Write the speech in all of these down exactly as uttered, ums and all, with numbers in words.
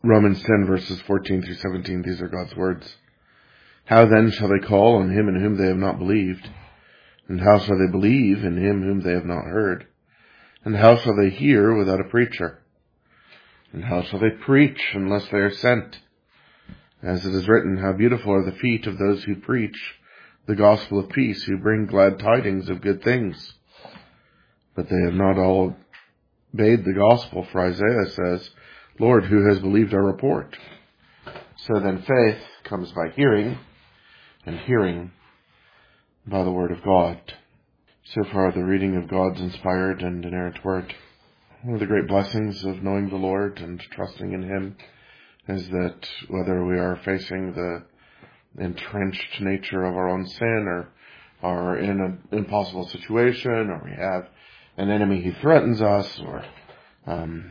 Romans ten, verses fourteen through seventeen, these are God's words. How then shall they call on him in whom they have not believed? And how shall they believe in him whom they have not heard? And how shall they hear without a preacher? And how shall they preach unless they are sent? As it is written, how beautiful are the feet of those who preach the gospel of peace, who bring glad tidings of good things. But they have not all obeyed the gospel, for Isaiah says, Lord, who has believed our report? So then faith comes by hearing, and hearing by the word of God. So far, the reading of God's inspired and inerrant word. One of the great blessings of knowing the Lord and trusting in him is that whether we are facing the entrenched nature of our own sin, or are in an impossible situation, or we have an enemy who threatens us, or um,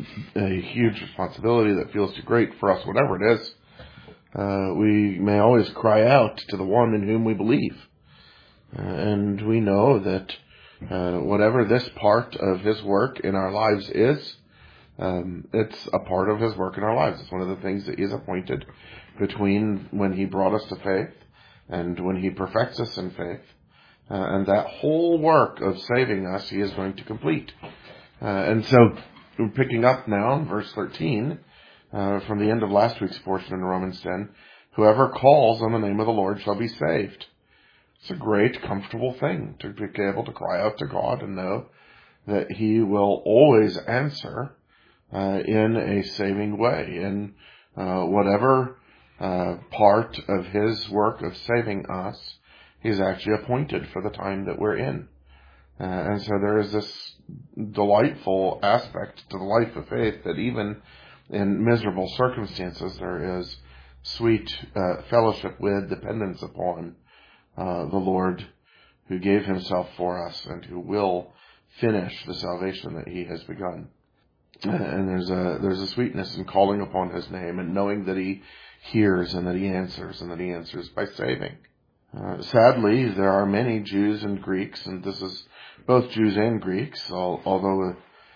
a huge responsibility that feels too great for us, whatever it is, uh, we may always cry out to the one in whom we believe. Uh, and we know that uh, whatever this part of his work in our lives is, um, it's a part of his work in our lives. It's one of the things that he has appointed between when he brought us to faith and when he perfects us in faith. Uh, and that whole work of saving us, he is going to complete. Uh, and so we're picking up now in verse thirteen uh, from the end of last week's portion in Romans ten. Whoever calls on the name of the Lord shall be saved. It's a great, comfortable thing to be able to cry out to God and know that he will always answer uh, in a saving way, in uh, whatever uh, part of his work of saving us he's actually appointed for the time that we're in. Uh, and so there is this delightful aspect to the life of faith that even in miserable circumstances there is sweet uh, fellowship with, dependence upon Uh, the Lord who gave himself for us and who will finish the salvation that he has begun. And there's a, there's a sweetness in calling upon his name and knowing that he hears and that he answers and that he answers by saving. Uh, sadly, there are many Jews and Greeks, and this is both Jews and Greeks, although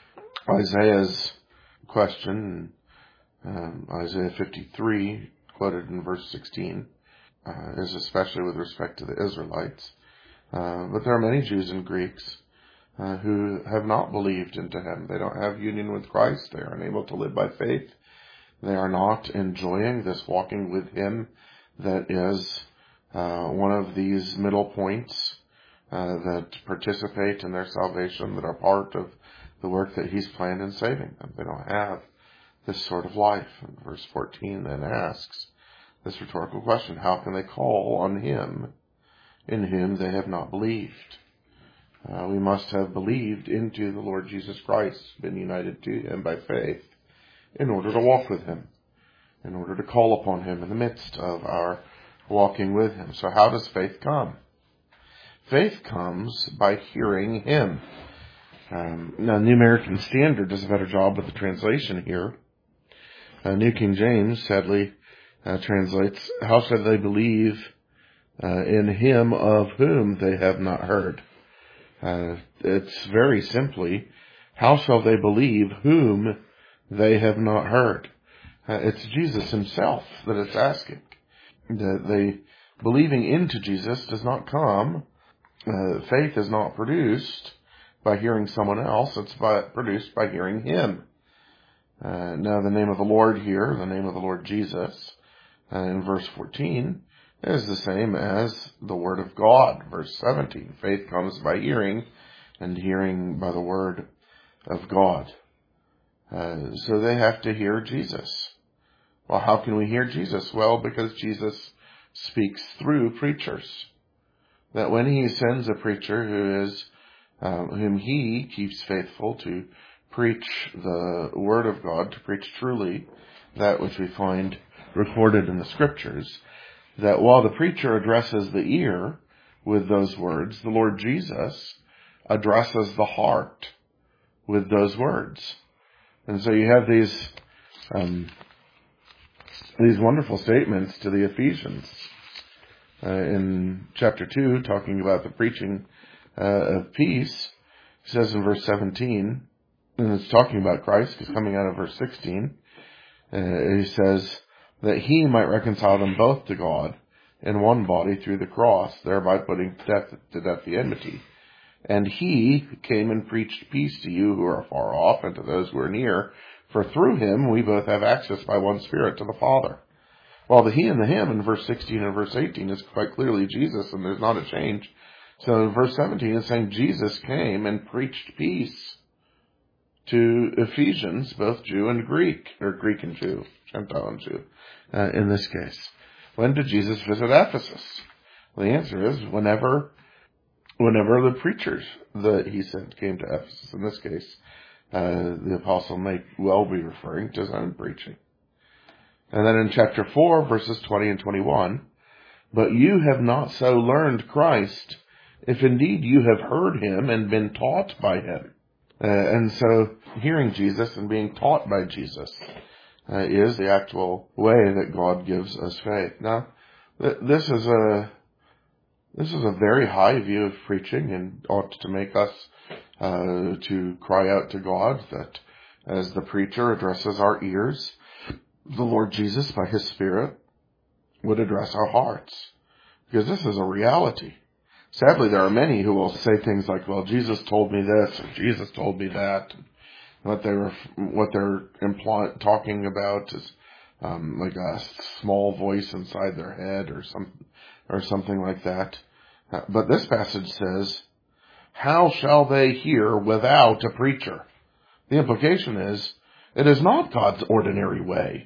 Isaiah's question, um, Isaiah fifty-three, quoted in verse sixteen, Uh, is especially with respect to the Israelites. Uh, but there are many Jews and Greeks uh, who have not believed into him. They don't have union with Christ. They are unable to live by faith. They are not enjoying this walking with him that is uh, one of these middle points uh, that participate in their salvation, that are part of the work that he's planned in saving them. They don't have this sort of life. And verse fourteen then asks this rhetorical question: how can they call on him in whom they have not believed? Uh, we must have believed into the Lord Jesus Christ, been united to him by faith, in order to walk with him, in order to call upon him in the midst of our walking with him. So how does faith come? Faith comes by hearing him. Um, now, New American Standard does a better job with the translation here. Uh, New King James, sadly, Uh, translates, how shall they believe uh, in him of whom they have not heard? Uh, it's very simply, how shall they believe whom they have not heard? Uh, it's Jesus himself that it's asking. The, the believing into Jesus does not come, uh, faith is not produced by hearing someone else, it's by, produced by hearing him. Uh, now the name of the Lord here, the name of the Lord Jesus, Uh, in verse fourteen, is the same as the word of God. Verse seventeen, faith comes by hearing, and hearing by the word of God. Uh, so they have to hear Jesus. Well, how can we hear Jesus? Well, because Jesus speaks through preachers. That when he sends a preacher who is, um, whom he keeps faithful to preach the word of God, to preach truly that which we find recorded in the scriptures, that while the preacher addresses the ear with those words, the Lord Jesus addresses the heart with those words. And so you have these um, these wonderful statements to the Ephesians uh, in chapter two, talking about the preaching uh, of peace. It says in verse seventeen, and it's talking about Christ, because coming out of verse sixteen, Uh, he says that he might reconcile them both to God in one body through the cross, thereby putting to death, to death the enmity. And he came and preached peace to you who are far off and to those who are near, for through him we both have access by one Spirit to the Father. While the he and the him in verse sixteen and verse eighteen is quite clearly Jesus, and there's not a change. So verse seventeen is saying Jesus came and preached peace to Ephesians, both Jew and Greek, or Greek and Jew, Gentile and Jew, uh, in this case. When did Jesus visit Ephesus? Well, the answer is whenever, whenever the preachers that he sent came to Ephesus. In this case, uh, the apostle may well be referring to his own preaching. And then in chapter four, verses twenty and twenty-one, but you have not so learned Christ, if indeed you have heard him and been taught by him. Uh, and so hearing Jesus and being taught by Jesus uh, is the actual way that God gives us faith. Now, th- this is a this is a very high view of preaching, and ought to make us uh, to cry out to God that as the preacher addresses our ears, the Lord Jesus, by his Spirit, would address our hearts. Because this is a reality. Sadly, there are many who will say things like, well, Jesus told me this, or Jesus told me that. And what they're, what they're imply, talking about is um, like a small voice inside their head, or some, or something like that. Uh, but this passage says, how shall they hear without a preacher? The implication is, it is not God's ordinary way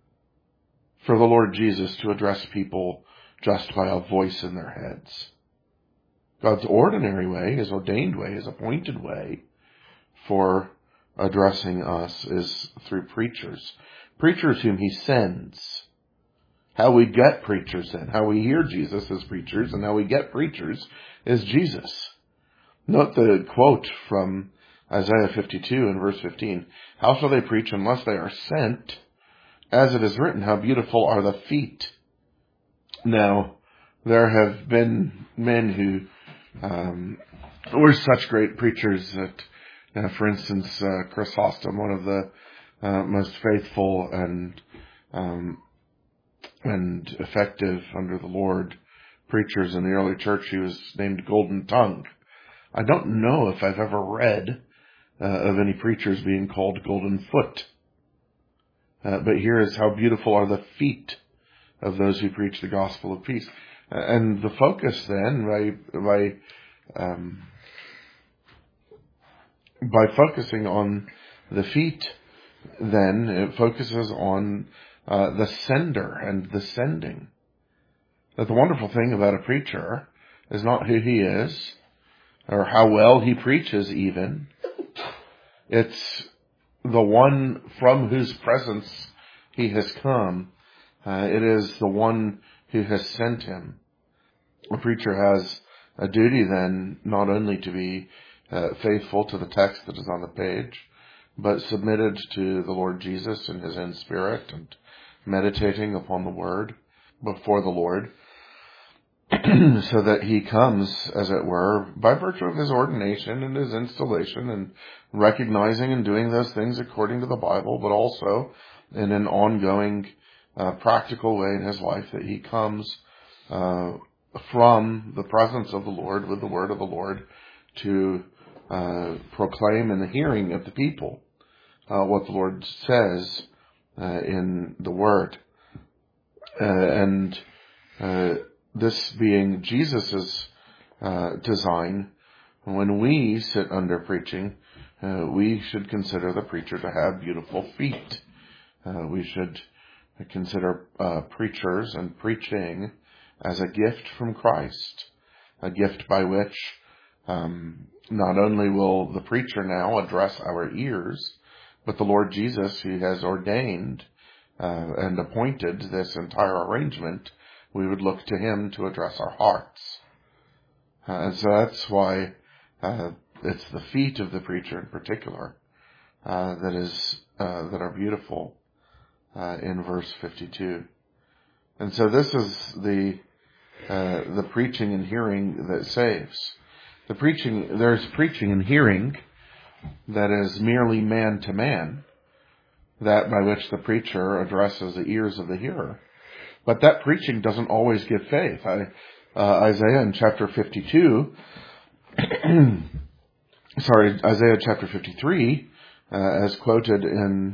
for the Lord Jesus to address people just by a voice in their heads. God's ordinary way, his ordained way, his appointed way for addressing us is through preachers. Preachers whom he sends. How we get preachers then, how we hear Jesus as preachers, and how we get preachers is Jesus. Note the quote from Isaiah fifty-two in verse fifteen. How shall they preach unless they are sent? As it is written, how beautiful are the feet. Now, there have been men who um, were such great preachers that, uh, for instance, uh, Chrysostom, one of the uh, most faithful and um, and effective under the Lord preachers in the early church, he was named Golden Tongue. I don't know if I've ever read uh, of any preachers being called Golden Foot. Uh, but here is how beautiful are the feet of those who preach the gospel of peace. Uh, and the focus then, by by um, by focusing on the feet, then it focuses on uh, the sender and the sending. That the wonderful thing about a preacher is not who he is, or how well he preaches even. It's the one from whose presence he has come. Uh, it is the one who has sent him. A preacher has a duty then not only to be uh, faithful to the text that is on the page, but submitted to the Lord Jesus in his own spirit and meditating upon the word before the Lord, so that he comes, as it were, by virtue of his ordination and his installation, and recognizing and doing those things according to the Bible, but also in an ongoing uh, practical way in his life, that he comes uh, from the presence of the Lord with the word of the Lord to uh, proclaim in the hearing of the people uh, what the Lord says uh, in the word. Uh, and uh, this being Jesus's uh, design, when we sit under preaching, uh, we should consider the preacher to have beautiful feet. Uh, we should consider uh, preachers and preaching as a gift from Christ, a gift by which um, not only will the preacher now address our ears, but the Lord Jesus, who has ordained uh, and appointed this entire arrangement, we would look to him to address our hearts. Uh, and so that's why uh, it's the feet of the preacher in particular uh, that is uh, that are beautiful uh, in verse fifty-two. And so this is the uh, the preaching and hearing that saves. The preaching, there's preaching and hearing that is merely man to man. that by which the preacher addresses the ears of the hearer. But that preaching doesn't always give faith. I, uh, Isaiah in chapter fifty-two, sorry, Isaiah chapter fifty-three, uh, as quoted in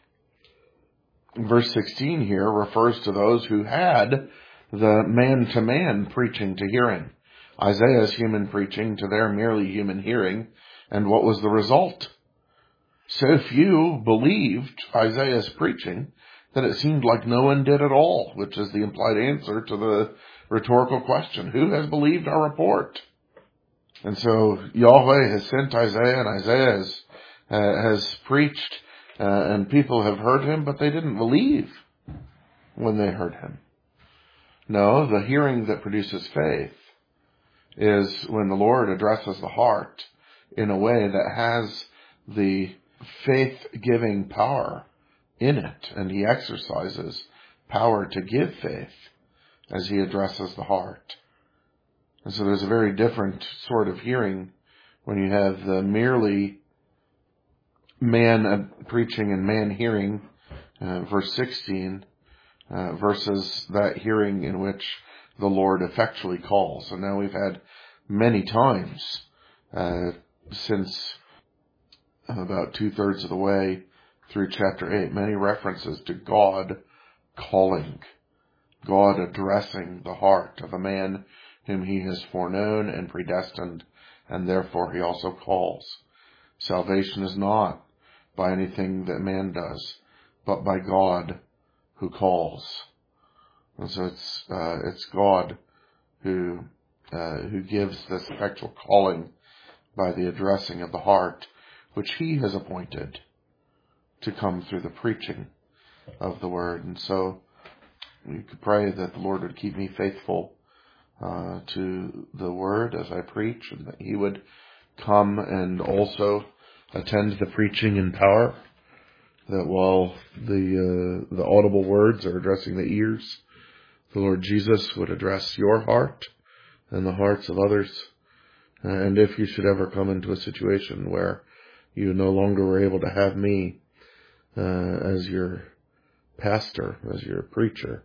verse sixteen here, refers to those who had the man-to-man preaching to hearing. Isaiah's human preaching to their merely human hearing. And what was the result? So few believed Isaiah's preaching that it seemed like no one did at all, which is the implied answer to the rhetorical question, who has believed our report? And so Yahweh has sent Isaiah, and Isaiah has, uh, has preached, uh, and people have heard him, but they didn't believe when they heard him. No, the hearing that produces faith is when the Lord addresses the heart in a way that has the faith-giving power in it, and he exercises power to give faith as he addresses the heart. And so there's a very different sort of hearing when you have the merely man preaching and man hearing, uh, verse sixteen, uh, versus that hearing in which the Lord effectually calls. And now we've had many times uh, since about two-thirds of the way through chapter eight, many references to God calling, God addressing the heart of a man whom he has foreknown and predestined, and therefore he also calls. Salvation is not by anything that man does, but by God who calls. And so it's uh, it's God who uh, who gives this effectual calling by the addressing of the heart, which he has appointed to come through the preaching of the word. And so we could pray that the Lord would keep me faithful uh, to the word as I preach, and that he would come and also attend the preaching in power, that while the uh, the audible words are addressing the ears, the Lord Jesus would address your heart and the hearts of others. And if you should ever come into a situation where you no longer were able to have me uh, as your pastor, as your preacher,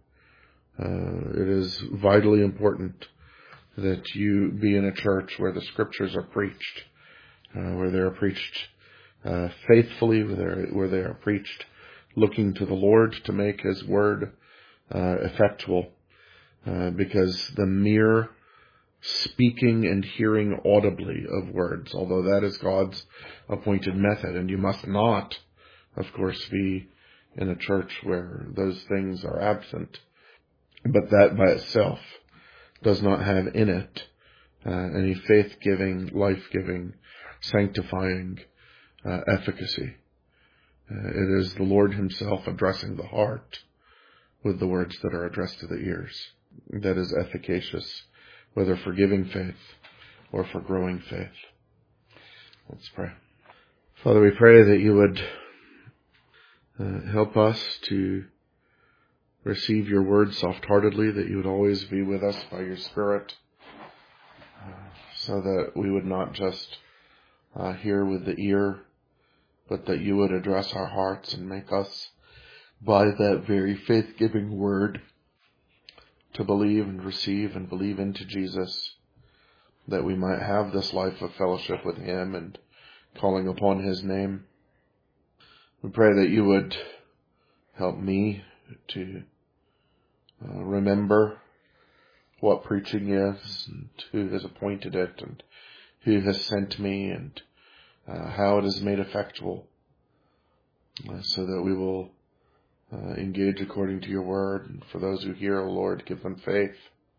uh, it is vitally important that you be in a church where the scriptures are preached, uh, where they are preached uh, faithfully, where, where they are preached looking to the Lord to make his word uh, effectual, uh, because the mere speaking and hearing audibly of words, although that is God's appointed method, and you must not, of course, be in a church where those things are absent, but that by itself does not have in it uh, any faith-giving, life-giving, sanctifying uh, efficacy. Uh, it is the Lord himself addressing the heart with the words that are addressed to the ears that is efficacious, whether for giving faith or for growing faith. Let's pray. Father, we pray that you would uh, help us to receive your word soft-heartedly, that you would always be with us by your Spirit, uh, so that we would not just uh, hear with the ear, but that you would address our hearts and make us, by that very faith-giving word, to believe and receive and believe into Jesus, that we might have this life of fellowship with him and calling upon his name. We pray that you would help me to uh, remember what preaching is, and who has appointed it, and who has sent me, and uh, how it is made effectual, uh, so that we will Uh, engage according to your word. And for those who hear, O Lord, give them faith.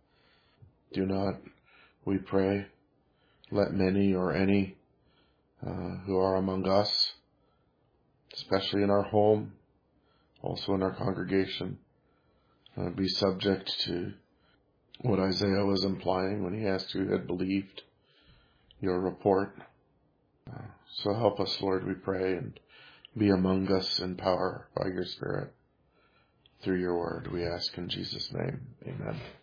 Do not, we pray, let many or any uh, who are among us, especially in our home, also in our congregation, uh, be subject to what Isaiah was implying when he asked who had believed your report. Uh, so help us, Lord, we pray, and be among us in power by your Spirit. Through your word, we ask in Jesus' name. Amen.